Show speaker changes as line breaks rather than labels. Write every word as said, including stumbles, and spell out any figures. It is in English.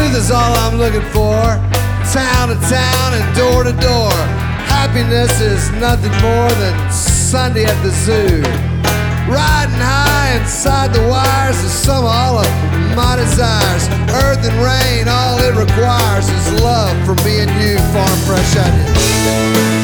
Truth is all I'm looking for, town to town and door to door. Happiness is nothing more than Sunday at the zoo. Riding high inside the wires is some of all of my desires. Earth and rain, all it requires is love for me and you, farm fresh onions.